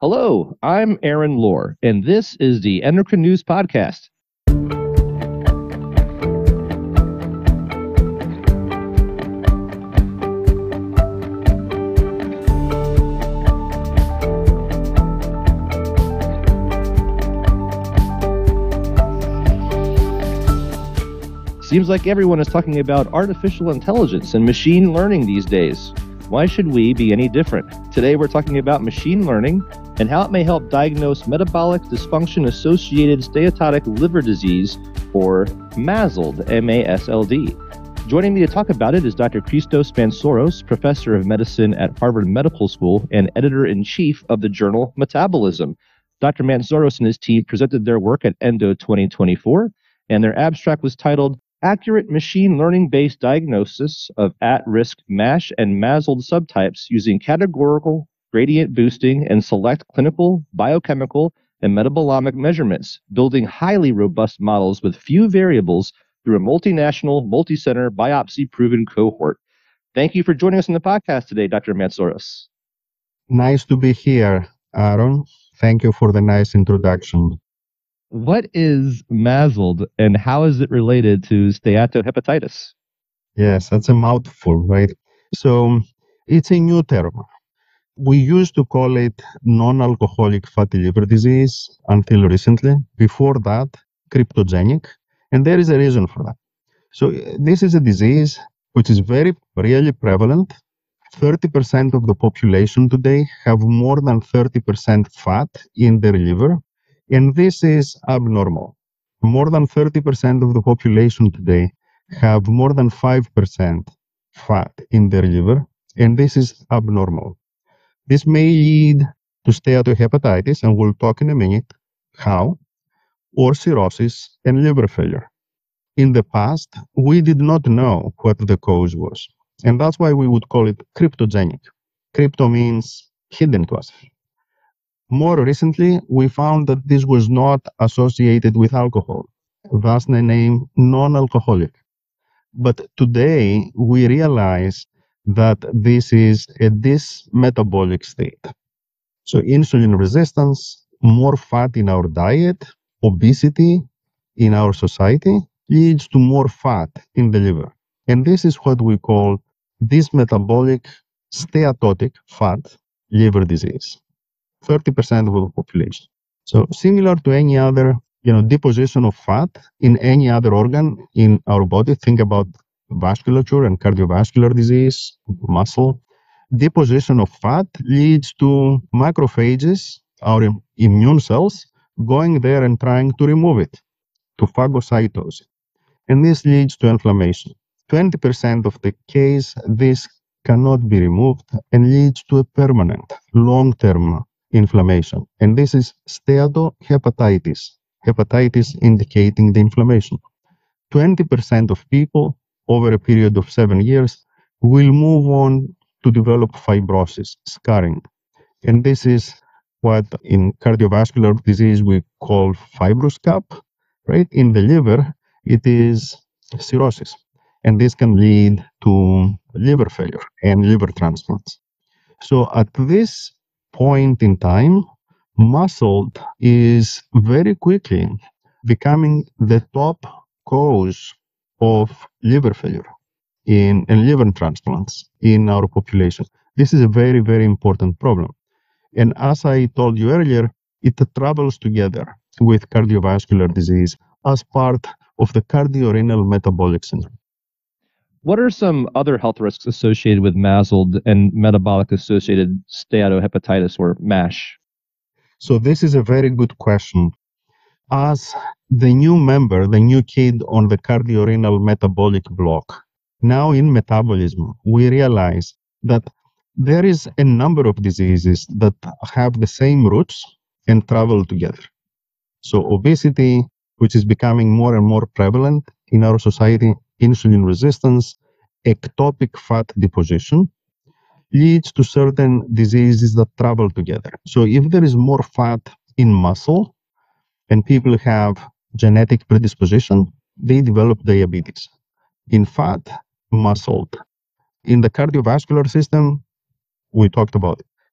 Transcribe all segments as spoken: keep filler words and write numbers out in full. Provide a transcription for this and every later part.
Hello, I'm Aaron Lohr, and this is the Endocrine News Podcast. Seems like everyone is talking about artificial intelligence and machine learning these days. Why should we be any different? Today we're talking about machine learning and how it may help diagnose metabolic dysfunction-associated steatotic liver disease, or MASLD, M A S L D. Joining me to talk about it is Doctor Christos Mantzoros, professor of medicine at Harvard Medical School and editor-in-chief of the journal Metabolism. Doctor Mantzoros and his team presented their work at ENDO twenty twenty-four, and their abstract was titled Accurate Machine Learning-Based Diagnosis of At-Risk MASH and MASLD Subtypes Using Categorical Gradient Boosting and Select Clinical, Biochemical, and Metabolomic Measurements, Building Highly Robust Models with Few Variables Through a Multinational, Multicenter, Biopsy-Proven Cohort. Thank you for joining us on the podcast today, Doctor Mantzoros. Nice to be here, Aaron. Thank you for the nice introduction. What is MASLD and how is it related to steatohepatitis? Yes, that's a mouthful, right? So it's a new term. We used to call it non-alcoholic fatty liver disease until recently. Before that, cryptogenic. And there is a reason for that. So this is a disease which is very really prevalent. thirty percent of the population today have more than thirty percent fat in their liver. And this is abnormal. More than thirty percent of the population today have more than five percent fat in their liver, and this is abnormal. This may lead to steatohepatitis, and we'll talk in a minute how, or cirrhosis and liver failure. In the past, we did not know what the cause was, and that's why we would call it cryptogenic. Crypto means hidden to us. More recently, we found that this was not associated with alcohol, thus the name non-alcoholic. But today, we realize that this is a dysmetabolic state. So insulin resistance, more fat in our diet, obesity in our society leads to more fat in the liver. And this is what we call dysmetabolic steatotic fat liver disease. thirty percent of the population. So similar to any other, you know, deposition of fat in any other organ in our body, think about vasculature and cardiovascular disease, muscle. Deposition of fat leads to macrophages, our immune cells, going there and trying to remove it, to phagocytose. And this leads to inflammation. twenty percent of the case, this cannot be removed and leads to a permanent, long-term inflammation. And this is steatohepatitis, hepatitis indicating the inflammation. twenty percent of people over a period of seven years will move on to develop fibrosis, scarring. And this is what in cardiovascular disease we call fibroscarp, right? In the liver, it is cirrhosis. And this can lead to liver failure and liver transplants. So at this point in time, MASLD is very quickly becoming the top cause of liver failure in and liver transplants in our population. This is a very, very important problem. And as I told you earlier, it travels together with cardiovascular disease as part of the cardiorenal metabolic syndrome. What are some other health risks associated with MASLD and metabolic-associated steatohepatitis, or MASH? So this is a very good question. As the new member, the new kid on the cardiorenal metabolic block, now in metabolism, we realize that there is a number of diseases that have the same roots and travel together. So obesity, which is becoming more and more prevalent in our society, insulin resistance, ectopic fat deposition, leads to certain diseases that travel together. So if there is more fat in muscle and people have genetic predisposition, they develop diabetes. In fat, MASLD. In the cardiovascular system, we talked about it.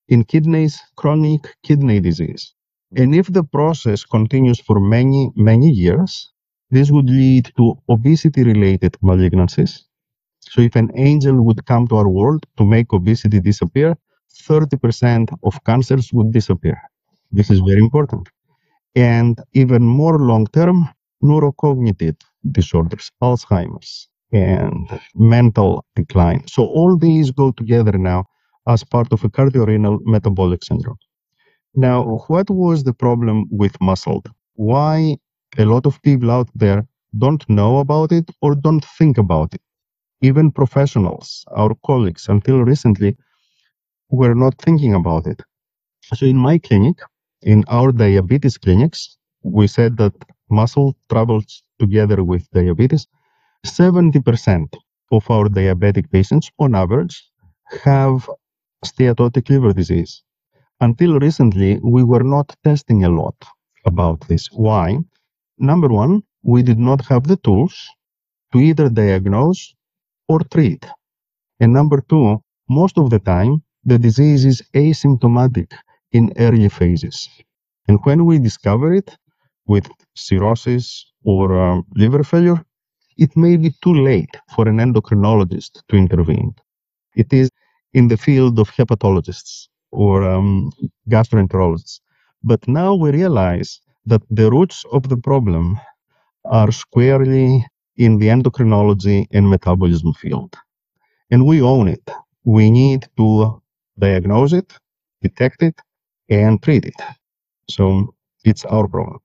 in kidneys, chronic kidney disease. And if the process continues for many, many years, this would lead to obesity-related malignancies. So if an angel would come to our world to make obesity disappear, thirty percent of cancers would disappear. This is very important. And even more long-term, neurocognitive disorders, Alzheimer's, and mental decline. So all these go together now as part of a cardiorenal metabolic syndrome. Now, what was the problem with muscle? Why a lot of people out there don't know about it or don't think about it? Even professionals, our colleagues, until recently, were not thinking about it. So in my clinic, in our diabetes clinics, we said that muscle travels together with diabetes. seventy percent of our diabetic patients, on average, have steatotic liver disease. Until recently, we were not testing a lot about this. Why? Number one, we did not have the tools to either diagnose or treat. And number two, most of the time, the disease is asymptomatic in early phases. And when we discover it with cirrhosis or um, liver failure, it may be too late for an endocrinologist to intervene. It is in the field of hepatologists or um, gastroenterologists. But now we realize that the roots of the problem are squarely in the endocrinology and metabolism field. And we own it. We need to diagnose it, detect it, and treat it. So it's our problem.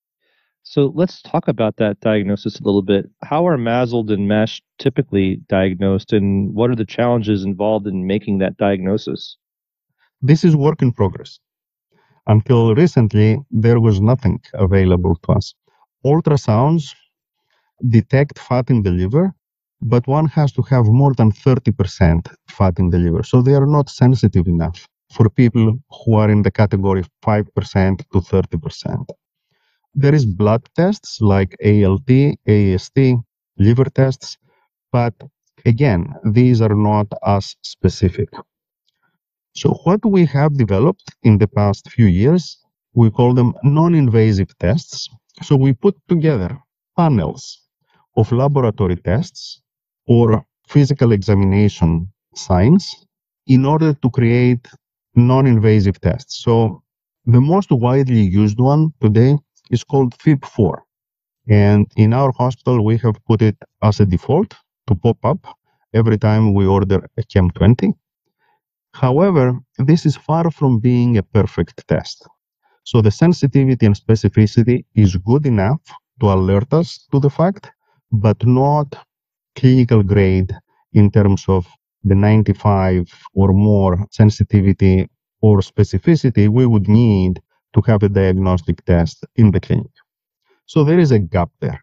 So let's talk about that diagnosis a little bit. How are Masled and MASH typically diagnosed, and what are the challenges involved in making that diagnosis? This is work in progress. Until recently, there was nothing available to us. Ultrasounds detect fat in the liver, but one has to have more than thirty percent fat in the liver. So they are not sensitive enough for people who are in the category five percent to thirty percent. There is blood tests like A L T, A S T, liver tests, but again, these are not as specific. So what we have developed in the past few years, we call them non-invasive tests. So we put together panels of laboratory tests or physical examination signs in order to create non-invasive tests. So the most widely used one today is called F I B four. And in our hospital, we have put it as a default to pop up every time we order a Chem twenty. However, this is far from being a perfect test. So the sensitivity and specificity is good enough to alert us to the fact, but not clinical grade in terms of the ninety-five or more sensitivity or specificity we would need to have a diagnostic test in the clinic. So there is a gap there.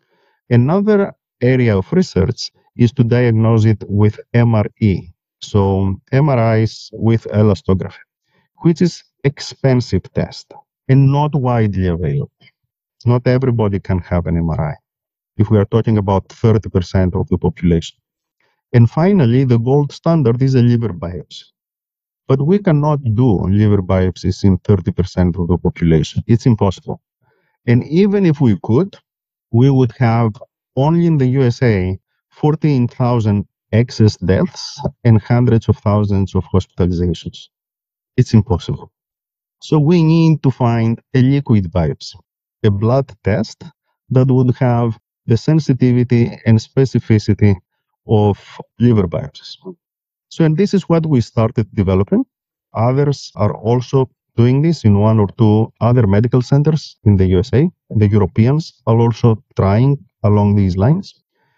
Another area of research is to diagnose it with M R E. So M R Is with elastography, which is expensive test and not widely available. Not everybody can have an M R I, if we are talking about thirty percent of the population. And finally, the gold standard is a liver biopsy. But we cannot do liver biopsies in thirty percent of the population. It's impossible. And even if we could, we would have only in the U S A fourteen thousand excess deaths and hundreds of thousands of hospitalizations. It's impossible. So we need to find a liquid biopsy, a blood test that would have the sensitivity and specificity of liver biopsies. So, and this is what we started developing. Others are also doing this in one or two other medical centers in the U S A. The Europeans are also trying along these lines.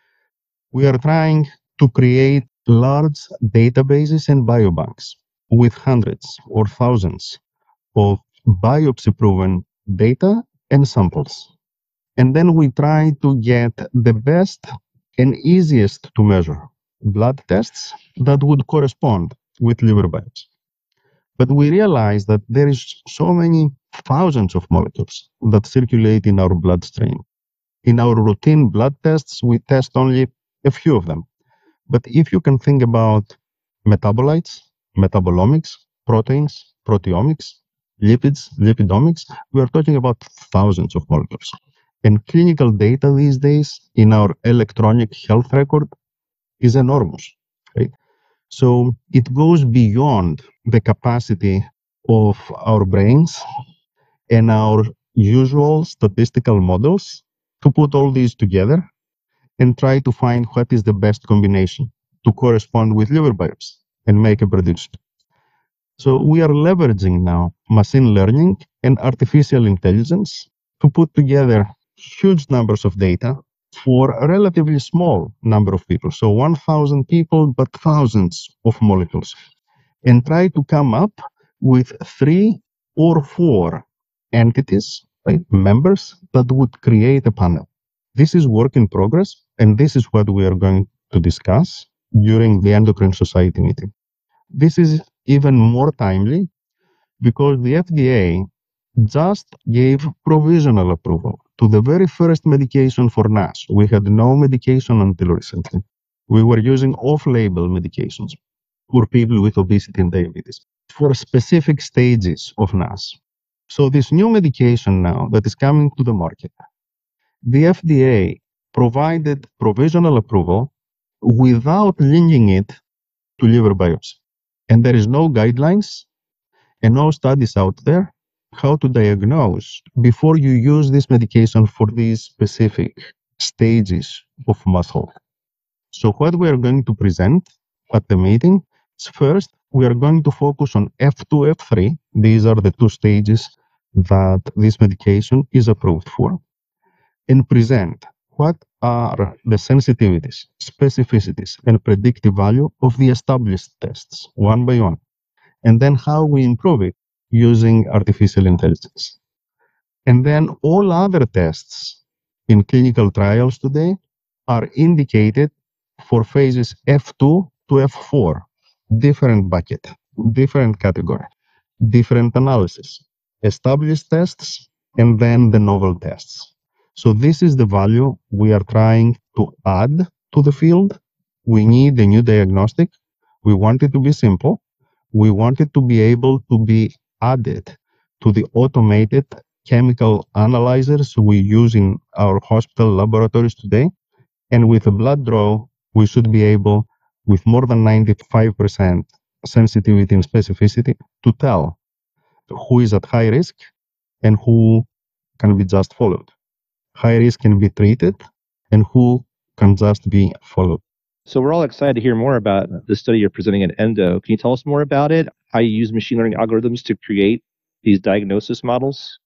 We are trying to create large databases and biobanks with hundreds or thousands of biopsy-proven data and samples. And then we try to get the best and easiest to measure blood tests that would correspond with liver biopsy. But we realize that there is so many thousands of molecules that circulate in our bloodstream. In our routine blood tests, we test only a few of them. But if you can think about metabolites, metabolomics, proteins, proteomics, lipids, lipidomics. We are talking about thousands of molecules. And clinical data these days in our electronic health record is enormous, right? So it goes beyond the capacity of our brains and our usual statistical models to put all these together and try to find what is the best combination to correspond with liver biopsy and make a prediction. So we are leveraging now machine learning and artificial intelligence to put together huge numbers of data for a relatively small number of people. So one thousand people, but thousands of molecules, and try to come up with three or four entities, right, members that would create a panel. This is work in progress, and this is what we are going to discuss during the Endocrine Society meeting. This is even more timely because the F D A just gave provisional approval to the very first medication for NASH. We had no medication until recently. We were using off-label medications for people with obesity and diabetes for specific stages of NASH. So this new medication now that is coming to the market, the F D A provided provisional approval without linking it to liver biopsy. And there is no guidelines and no studies out there how to diagnose before you use this medication for these specific stages of muscle. So what we are going to present at the meeting is, first, we are going to focus on F two, F three. These are the two stages that this medication is approved for, and present what are the sensitivities, specificities, and predictive value of the established tests, one by one, and then how we improve it using artificial intelligence. And then all other tests in clinical trials today are indicated for phases F two to F four, different bucket, different category, different analysis, established tests, and then the novel tests. So this is the value we are trying to add to the field. We need a new diagnostic. We want it to be simple. We want it to be able to be added to the automated chemical analyzers we use in our hospital laboratories today. And with a blood draw, we should be able, with more than ninety-five percent sensitivity and specificity, to tell who is at high risk and who can be just followed. High risk can be treated and who can just be followed. So we're all excited to hear more about the study you're presenting at Endo. Can you tell us more about it? How you use machine learning algorithms to create these diagnosis models?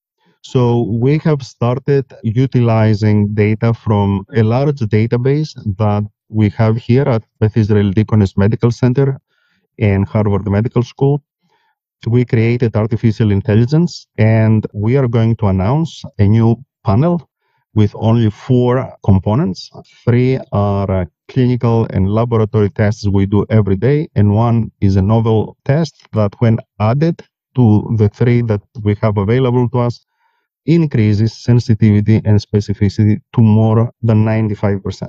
So we have started utilizing data from a large database that we have here at Beth Israel Deaconess Medical Center and Harvard Medical School. We created artificial intelligence, and we are going to announce a new panel with only four components. Three are uh, clinical and laboratory tests we do every day, and one is a novel test that, when added to the three that we have available to us, increases sensitivity and specificity to more than ninety-five percent.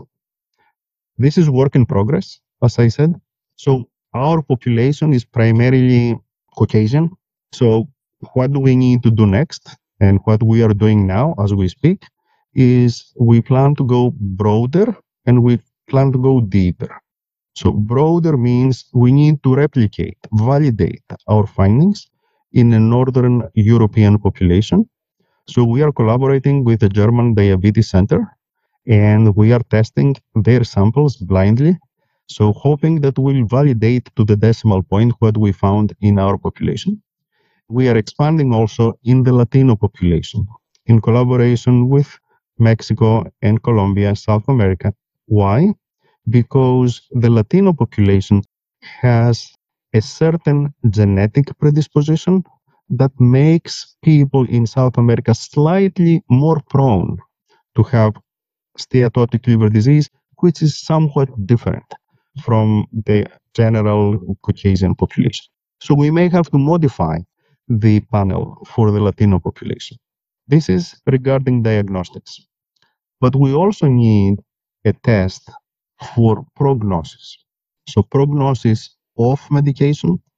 This is work in progress, as I said. So our population is primarily Caucasian. So what do we need to do next? And what we are doing now as we speak is we plan to go broader and we plan to go deeper. So broader means we need to replicate, validate our findings in a Northern European population. So we are collaborating with the German Diabetes Center, and we are testing their samples blindly. So hoping that we'll validate to the decimal point what we found in our population. We are expanding also in the Latino population in collaboration with Mexico and Colombia, South America. Why? Because the Latino population has a certain genetic predisposition that makes people in South America slightly more prone to have steatotic liver disease, which is somewhat different from the general Caucasian population. So we may have to modify the panel for the Latino population. This is regarding diagnostics. But we also need a test for prognosis. So prognosis of medication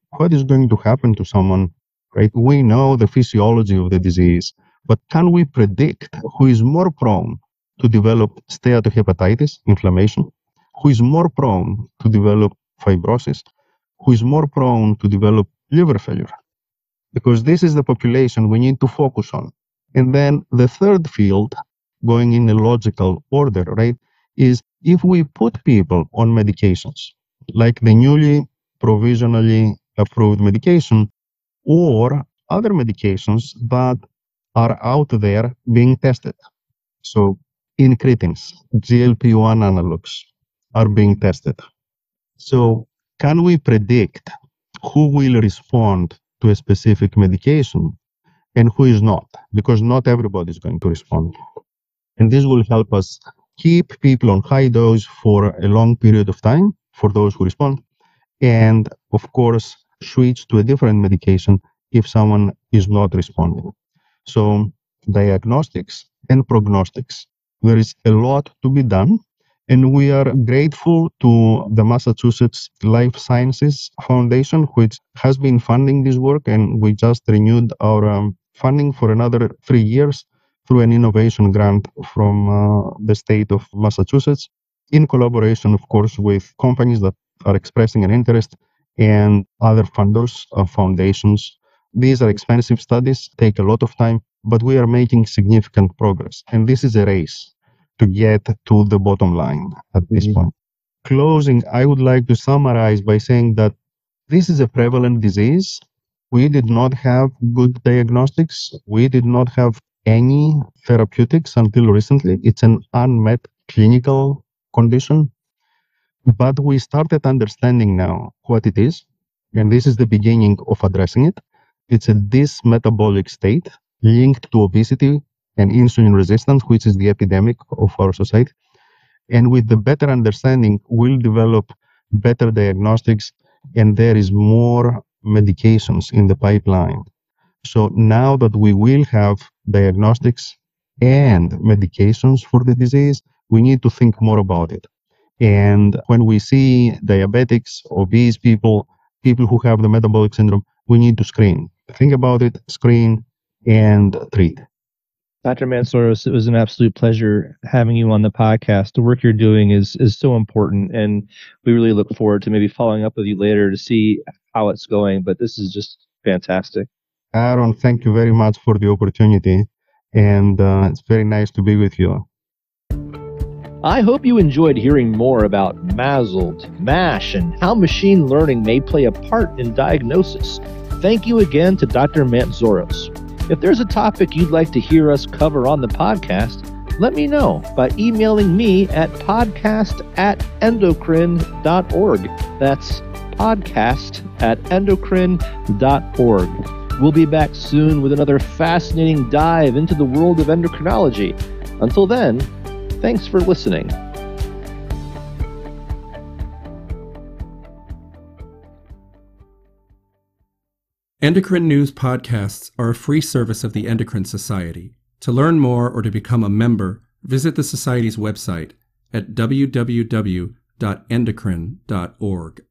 what is going to happen to someone, right? We know the physiology of the disease, but can we predict who is more prone to develop steatohepatitis, inflammation, who is more prone to develop fibrosis, who is more prone to develop liver failure? Because this is the population we need to focus on. And then the third field, going in a logical order, right, is if we put people on medications, like the newly provisionally approved medication or other medications that are out there being tested. So incretins, G L P one analogs are being tested. So can we predict who will respond to a specific medication and who is not? Because not everybody is going to respond. And this will help us keep people on high dose for a long period of time for those who respond. And of course, switch to a different medication if someone is not responding. So diagnostics and prognostics, there is a lot to be done. And we are grateful to the Massachusetts Life Sciences Foundation, which has been funding this work. And we just renewed our um, funding for another three years through an innovation grant from uh, the state of Massachusetts, in collaboration, of course, with companies that are expressing an interest and other funders, uh, foundations. These are expensive studies, take a lot of time, but we are making significant progress. And this is a race to get to the bottom line at this mm-hmm. point. Closing, I would like to summarize by saying that this is a prevalent disease. We did not have good diagnostics. We did not have any therapeutics until recently. It's an unmet clinical condition. But we started understanding now what it is. And this is the beginning of addressing it. It's a dysmetabolic state linked to obesity and insulin resistance, which is the epidemic of our society. And with the better understanding, we'll develop better diagnostics, and there is more medications in the pipeline. So now that we will have diagnostics and medications for the disease, we need to think more about it. And when we see diabetics, obese people, people who have the metabolic syndrome, we need to screen. Think about it, screen, and treat. Doctor Mantzoros, it was an absolute pleasure having you on the podcast. The work you're doing is is so important, and we really look forward to maybe following up with you later to see how it's going. But this is just fantastic. Aaron, thank you very much for the opportunity, and uh, it's very nice to be with you. I hope you enjoyed hearing more about MASLD, MASH, and how machine learning may play a part in diagnosis. Thank you again to Doctor Mantzoros. If there's a topic you'd like to hear us cover on the podcast, let me know by emailing me at podcast at endocrine dot org. That's podcast at endocrine dot org. We'll be back soon with another fascinating dive into the world of endocrinology. Until then, thanks for listening. Endocrine News podcasts are a free service of the Endocrine Society. To learn more or to become a member, visit the Society's website at w w w dot endocrine dot org.